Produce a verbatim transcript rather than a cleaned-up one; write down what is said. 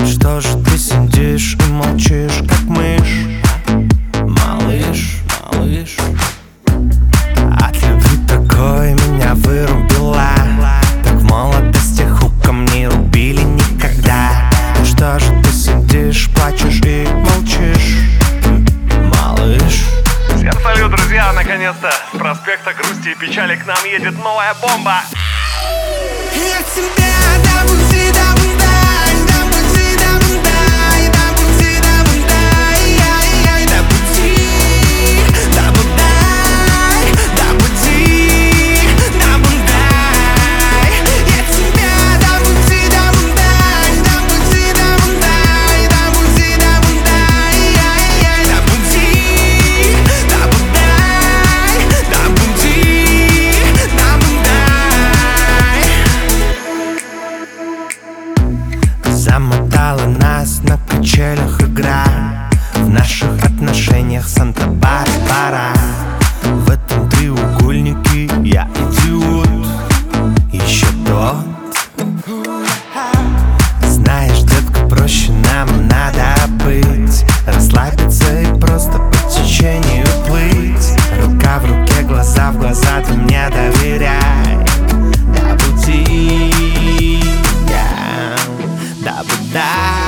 Что же ты сидишь и молчишь, как мышь? Малыш, малыш. От любви такой меня вырубила. Так в молодости хуком не рубили никогда. Что же ты сидишь, плачешь и молчишь, малыш? Всем салют, друзья! Наконец-то с проспекта грусти и печали к нам едет новая бомба. Я тебя до пути, до пути, до пути, до пути, до пути, до пути, ай-яй-яй, до пути, до пути, до пути, до пути. Я тебя до пути, до пути, до пути, до пути, до пути, до пути, ай-яй-яй, до пути, до пути, до пути, до пути. Замотала нас на качелях игра. В наших отношениях Санта-Барбара. В этом треугольнике я идиот. Еще тот. Знаешь, детка, проще нам надо быть. Расслабиться и просто по течению плыть. Рука в руке, глаза в глаза, ты мне доверяй. До пути, yeah. Да, да.